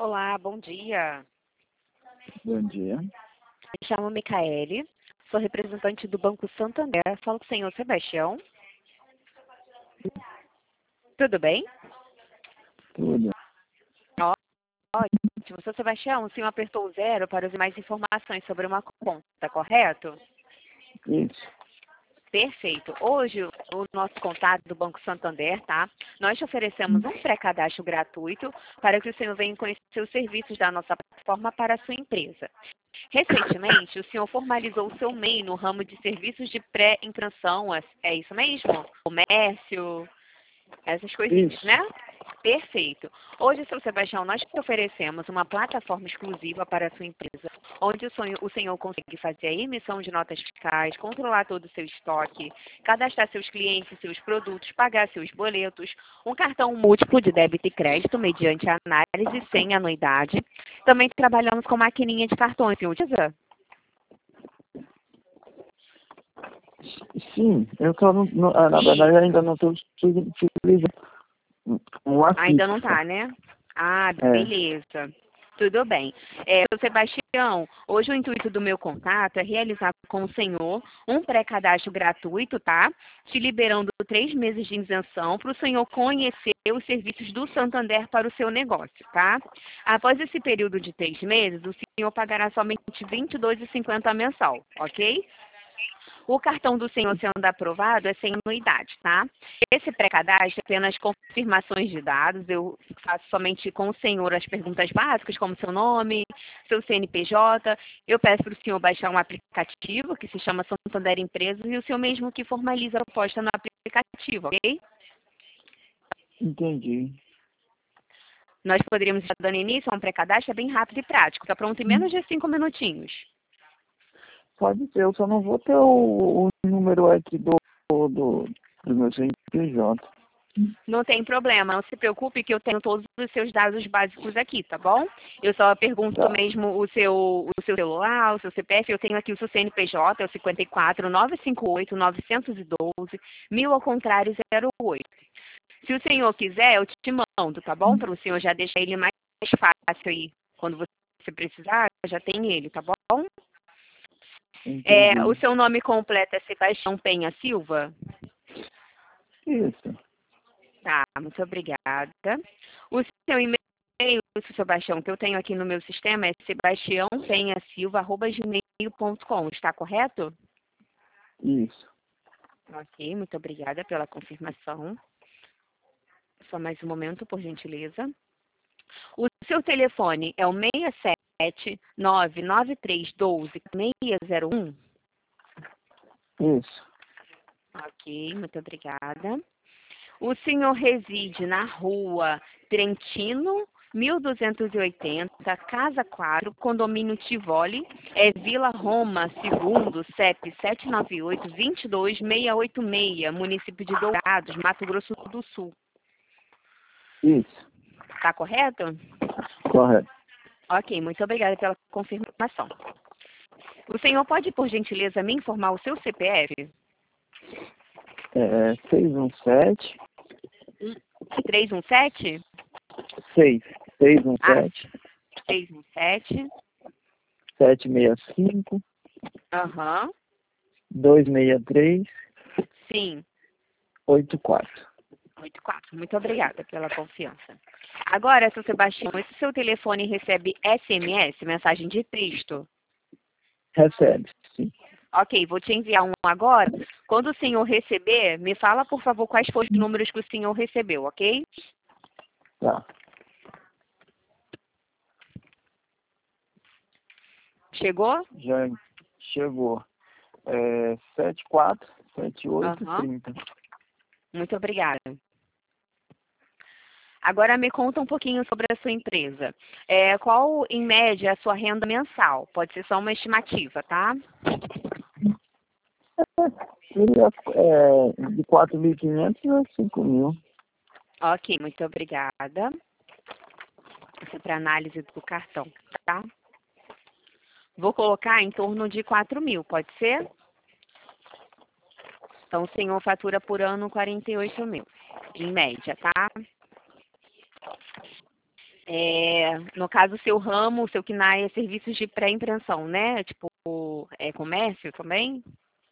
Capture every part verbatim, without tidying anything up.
Olá, bom dia. Bom dia. Me chamo Micaele, sou representante do Banco Santander. Falo com o senhor Sebastião. Tudo bem? Tudo. Ó, Ótimo. Seu Sebastião, o senhor apertou o zero para ouvir mais informações sobre uma conta, correto? Isso. Perfeito. Hoje, o nosso contato do Banco Santander, tá? Nós te oferecemos um pré-cadastro gratuito para que o senhor venha conhecer os serviços da nossa plataforma para a sua empresa. Recentemente, o senhor formalizou o seu M E I no ramo de serviços de pré-impressão, é é isso mesmo? Comércio, essas coisinhas, Isso. né? Perfeito. Hoje, seu Sebastião, nós te oferecemos uma plataforma exclusiva para a sua empresa, onde o, sonho- o senhor consegue fazer a emissão de notas fiscais, controlar todo o seu estoque, cadastrar seus clientes, seus produtos, pagar seus boletos, um cartão múltiplo de débito e crédito mediante análise sem anuidade. Também trabalhamos com maquininha de cartões. Você utiliza? Sim, eu só não, não- ah, na verdade ainda não estou utilizando um Ainda afixo. não tá, né? Ah, É. beleza. Tudo bem. É, seu Sebastião, hoje o intuito do meu contato é realizar com o senhor um pré-cadastro gratuito, tá? Te liberando três meses de isenção para o senhor conhecer os serviços do Santander para o seu negócio, tá? Após esse período de três meses, o senhor pagará somente vinte e dois reais e cinquenta centavos mensal, ok? O cartão do senhor sendo aprovado é sem anuidade, tá? Esse pré-cadastro é apenas confirmações de dados. Eu faço somente com o senhor as perguntas básicas, como seu nome, seu C N P J. Eu peço para o senhor baixar um aplicativo que se chama Santander Empresas e o senhor mesmo que formaliza a proposta no aplicativo, ok? Entendi. Nós poderíamos estar dando início a um pré-cadastro, é bem rápido e prático. Está pronto em menos de cinco minutinhos. Pode ser, eu só não vou ter o, o número aqui do, do, do meu C N P J. Não tem problema, não se preocupe que eu tenho todos os seus dados básicos aqui, tá bom? Eu só pergunto Tá. mesmo o seu, o seu celular, o seu C P F, eu tenho aqui o seu C N P J, é o cinquenta e quatro, novecentos e cinquenta e oito, novecentos e doze, mil ao contrário, zero oito. Se o senhor quiser, eu te mando, tá bom? Para o senhor já deixar ele mais fácil aí. Quando você precisar, já tem ele, tá bom? É, o Entendi. seu nome completo é Sebastião Penha Silva? Isso. Tá, muito obrigada. O seu e-mail, seu Sebastião, que eu tenho aqui no meu sistema é sebastião penha silva arroba gmail ponto com, está correto? Isso. Ok, muito obrigada pela confirmação. Só mais um momento, por gentileza. O seu telefone é o seis sete nove nove três um dois seis zero um? Isso. Ok, muito obrigada. O senhor reside na rua Trentino, mil duzentos e oitenta, Casa quatro, Condomínio Tivoli, é Vila Roma, segundo, C E P sete nove oito, dois dois seis oito seis, município de Dourados, Mato Grosso do Sul. Isso. Está correto? Correto. Ok, muito obrigada pela confirmação. O senhor pode, por gentileza, me informar o seu C P F? É seis um sete. três um sete? seis. seis um Ah, sete. seis um sete. sete seis cinco. Aham, dois seis três. sim. oito quatro. oito quatro. Muito obrigada pela confiança. Agora, seu Sebastião, esse seu telefone recebe S M S, mensagem de texto? Recebe, sim. Ok, vou te enviar um agora. Quando o senhor receber, me fala, por favor, quais foram os números que o senhor recebeu, ok? Tá. Chegou? Já chegou. É sete quatro sete oito Aham. trinta. Muito obrigada. Agora me conta um pouquinho sobre a sua empresa. É, qual, em média, a sua renda mensal? Pode ser só uma estimativa, tá? Seria é, de quatro mil e quinhentos a cinco mil. Ok, muito obrigada. Isso é para análise do cartão, tá? Vou colocar em torno de quatro mil, pode ser? Então, o senhor fatura por ano quarenta e oito mil, em média, tá? É, no caso, o seu ramo, o seu C N A é serviços de pré-impressão, né? Tipo, é comércio também?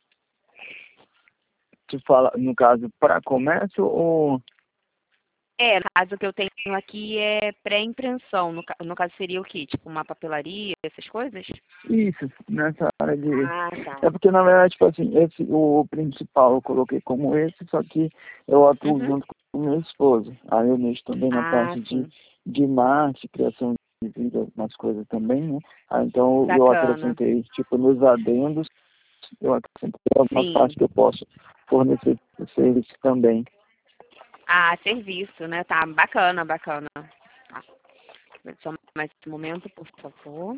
Tu fala, no caso, para comércio ou... É, no caso que eu tenho aqui é pré-impressão. No, ca- no caso seria o quê? Tipo uma papelaria, essas coisas? Isso, nessa área de... Ah, tá. É porque, na verdade, tipo assim, esse, o principal eu coloquei como esse, só que eu atuo Uhum. junto com meu esposo. Aí eu mexo também na Ah, parte de, sim. de marketing, criação de vídeo, algumas coisas também, né? Aí, então eu Bacana. acrescentei, tipo, nos adendos, eu acrescentei algumas Sim. partes que eu posso fornecer esse serviço também. Ah, serviço, né? Tá, bacana, bacana. Tá. Só mais um momento, por favor.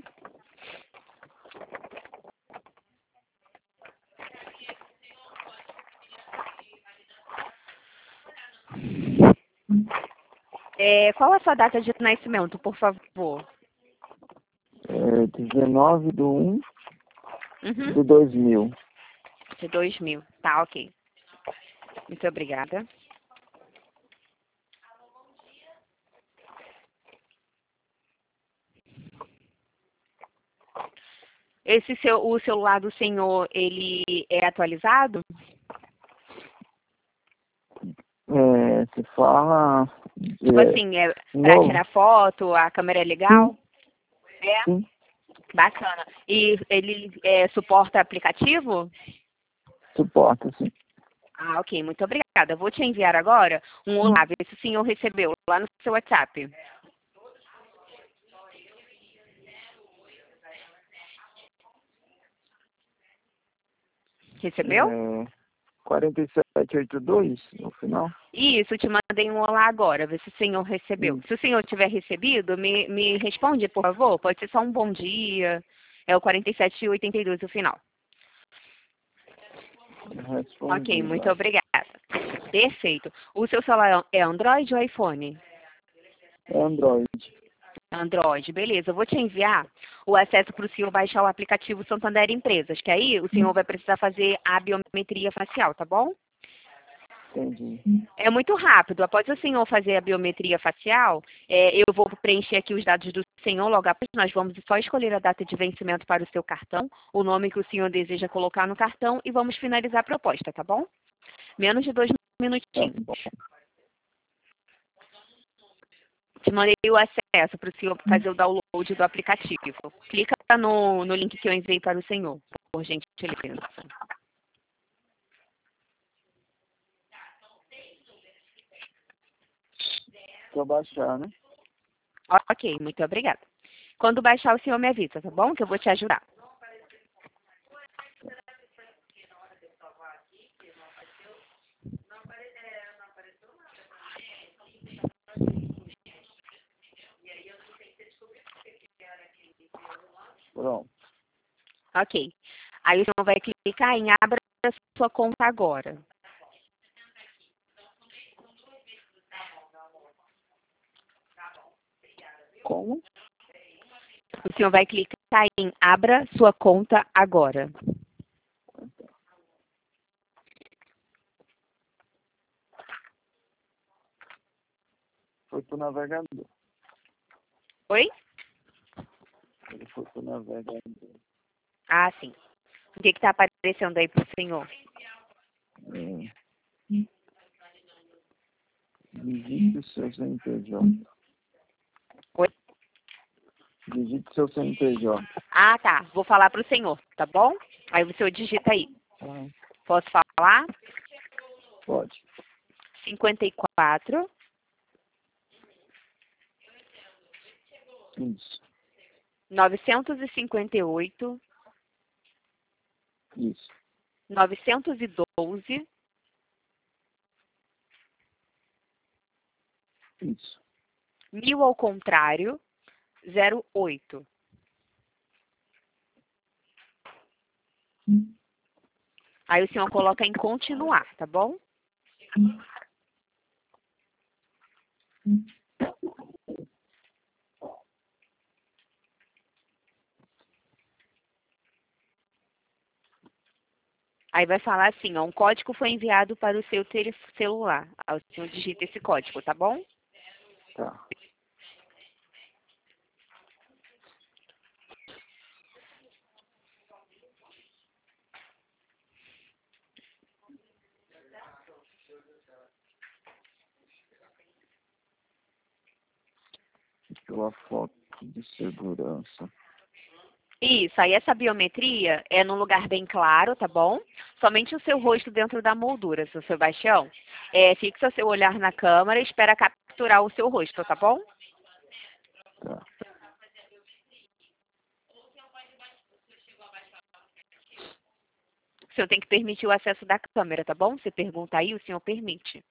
É, qual a sua data de nascimento, por favor? É, dezenove de um Uhum. de dois mil. De dois mil. Tá, ok. Muito obrigada. Esse seu, o celular do senhor, ele é atualizado? É, se fala... Tipo É, assim, é para novo? tirar foto, a câmera é Sim, legal? É? sim, Bacana. E ele é, suporta aplicativo? suporta, sim. Ah, ok. Muito obrigada. Vou te enviar agora um olá, ver se o senhor recebeu lá no seu WhatsApp. Recebeu? É, quarenta e sete oitenta e dois no final. Isso, te mandei um olá agora, ver se o senhor recebeu. Hum, Se o senhor tiver recebido, me, me responde, por favor. Pode ser só um bom dia. É o quarenta e sete oitenta e dois o final. Ok, respondi muito já. obrigada. Perfeito. O seu celular é Android ou iPhone? É Android. Android, beleza. Eu vou te enviar o acesso para o senhor baixar o aplicativo Santander Empresas, que aí o senhor vai precisar fazer a biometria facial, tá bom? Entendi. É muito rápido. Após o senhor fazer a biometria facial, é, eu vou preencher aqui os dados do senhor. Logo após, nós vamos só escolher a data de vencimento para o seu cartão, o nome que o senhor deseja colocar no cartão e vamos finalizar a proposta, tá bom? Menos de dois Tá minutinhos. bom. Te mandei o acesso para o senhor fazer o download do aplicativo. Clica no, no link que eu enviei para o senhor, por gentileza. Pra baixar, né? Ok, muito obrigada. Quando baixar, o senhor me avisa, tá bom? Que eu vou te ajudar. Pronto. Ok. Aí o senhor vai clicar em abra sua conta agora. Como? O senhor vai clicar em abra sua conta agora. Foi pro navegador. Oi? Ele foi pro navegador. Ah, sim. O que está aparecendo aí para o senhor? É, digite o seu C N P J. Oi? Digite seu C N P J. Ah, tá. Vou falar para o senhor, tá bom? Aí o senhor digita aí. Ah, Posso falar? pode. cinquenta e quatro, Isso. novecentos e cinquenta e oito, Isso. novecentos e doze, Isso. mil ao contrário, zero oito. Aí o senhor coloca em continuar, tá bom? Aí vai falar assim, ó, um código foi enviado para o seu tele- celular. Aí o senhor digita esse código, tá bom? Tá. pela foto de segurança. Isso, aí essa biometria é num lugar bem claro, tá bom? Somente o seu rosto dentro da moldura, seu Sebastião. É, fixa seu olhar na câmera e espera capturar o seu rosto, tá bom? Tá. O senhor tem que permitir o acesso da câmera, tá bom? Você pergunta aí, o senhor permite.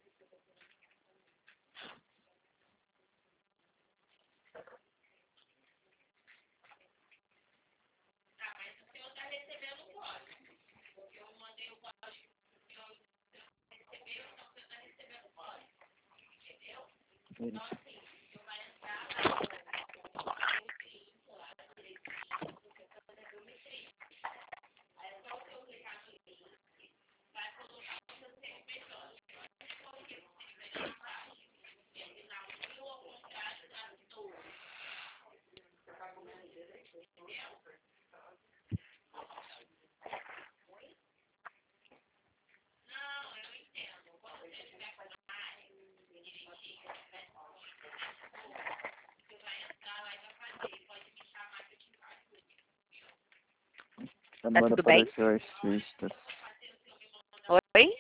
Agora tudo bem? apareceu as cestas. Oi?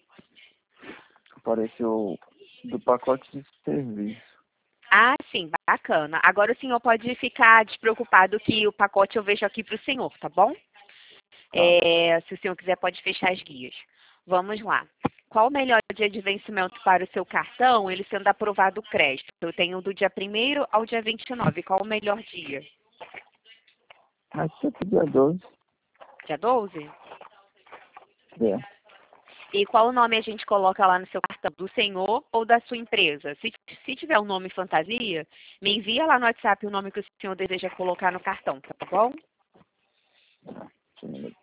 Apareceu do pacote de serviço. Ah, sim, bacana. Agora o senhor pode ficar despreocupado que o pacote eu vejo aqui para o senhor, tá bom? É, se o senhor quiser, pode fechar as guias. Vamos lá. Qual o melhor dia de vencimento para o seu cartão, ele sendo aprovado o crédito? Eu tenho do dia primeiro ao dia vinte e nove. Qual o melhor dia? Aqui é pro dia doze. Dia doze? É. E qual o nome a gente coloca lá no seu cartão? Do senhor ou da sua empresa? Se, se tiver um nome fantasia, me envia lá no WhatsApp o nome que o senhor deseja colocar no cartão, tá bom? Sim.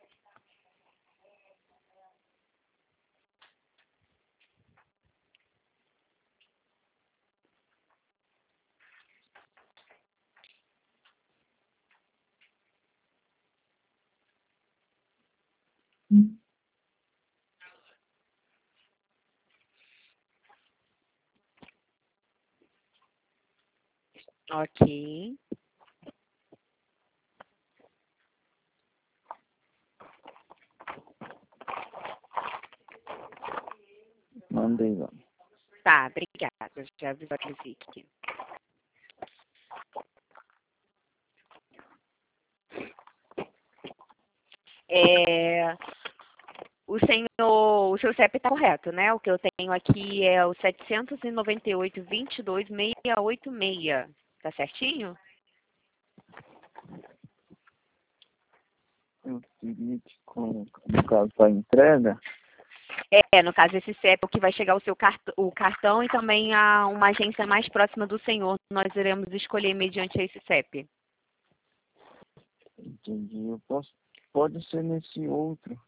Ok. Mandei lá. Tá, obrigada. Já visualizei aqui. É, o senhor, o seu C E P está correto, né? O que eu tenho aqui é o setecentos e noventa e oito, vinte e dois, seiscentos e oitenta e seis. Tá certinho? Eu queria te colocar, no caso da entrega, É, no caso, esse C E P é o que vai chegar o seu cartão, o cartão e também a uma agência mais próxima do senhor. Nós iremos escolher mediante esse C E P. entendi. Eu posso, pode ser nesse outro.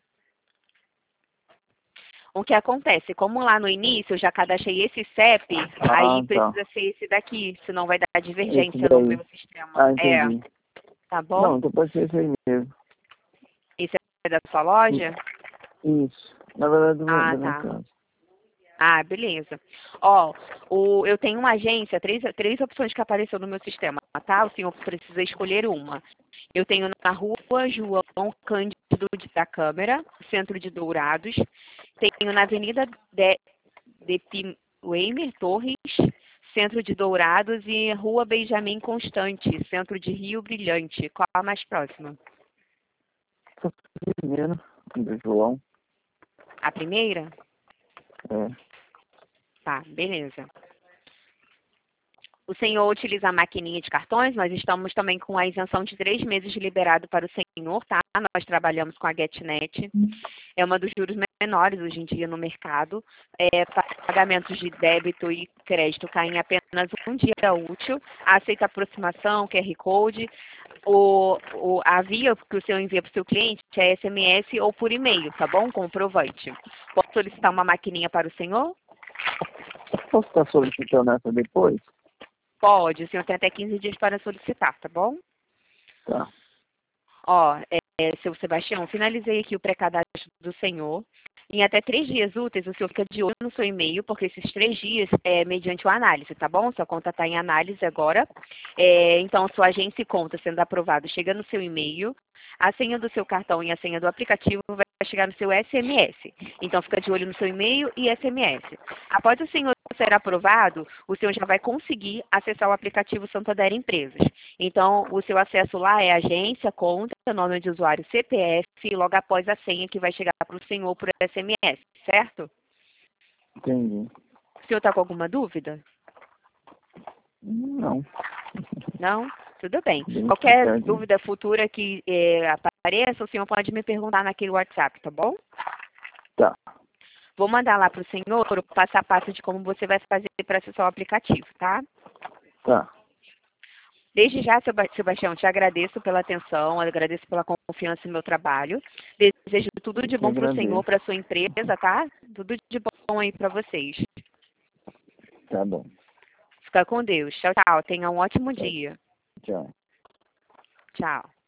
O que acontece? Como lá no início eu já cadastrei esse C E P, Ah, aí tá. precisa ser esse daqui, senão vai dar Esse divergência no daí. meu sistema. Ah, É, entendi. tá bom? Não, então pode ser esse aí mesmo. Esse é da sua loja? Isso. Na verdade, do meu, Ah, da minha tá. casa. Ah, beleza. Ó, o, eu tenho uma agência, três, três opções que apareceu no meu sistema, tá? O senhor precisa escolher uma. Eu tenho na rua João Cândido da Câmara, centro de Dourados. Tenho na Avenida de, de Piuemer Torres, centro de Dourados. E Rua Benjamin Constante, centro de Rio Brilhante. Qual a mais próxima? Primeiro, do João. A primeira? É. Tá, beleza. O senhor utiliza a maquininha de cartões, nós estamos também com a isenção de três meses liberado para o senhor, tá? Nós trabalhamos com a GetNet. É uma dos juros menores hoje em dia no mercado. É, pagamentos de débito e crédito caem em apenas um dia útil. Aceita aproximação, Q R Code. O, o, a via que o senhor envia para o seu cliente é S M S ou por e-mail, tá bom? Comprovante. Posso solicitar uma maquininha para o senhor? Posso estar solicitando essa depois? Pode, o senhor tem até quinze dias para solicitar, tá bom? Tá. Ó, é, seu Sebastião, finalizei aqui o pré-cadastro do senhor. Em até três dias úteis, o senhor fica de olho no seu e-mail, porque esses três dias é mediante uma análise, tá bom? Sua conta está em análise agora. É, então, sua agência e conta sendo aprovado chega no seu e-mail. A senha do seu cartão e a senha do aplicativo vai chegar no seu S M S. Então, fica de olho no seu e-mail e S M S. Após o senhor ser aprovado, o senhor já vai conseguir acessar o aplicativo Santander Empresas. Então, o seu acesso lá é agência, conta, nome de usuário, C P F, e logo após a senha que vai chegar para o senhor por S M S, certo? Entendi. O senhor está com alguma dúvida? Não. Não? Tudo bem. Bem Qualquer explicadinho. dúvida futura que eh, apareça, o senhor pode me perguntar naquele WhatsApp, tá bom? Tá. Vou mandar lá para o senhor o passo a passo de como você vai fazer para acessar o aplicativo, tá? Tá. Desde já, Seba- Sebastião, te agradeço pela atenção, agradeço pela confiança no meu trabalho. Desejo tudo Eu de que bom para o senhor, agradeço. para a sua empresa, tá? Tudo de bom aí para vocês. Tá bom. Fica com Deus. Tchau, tchau. Tenha um ótimo Tchau. dia. Tchau. Tchau.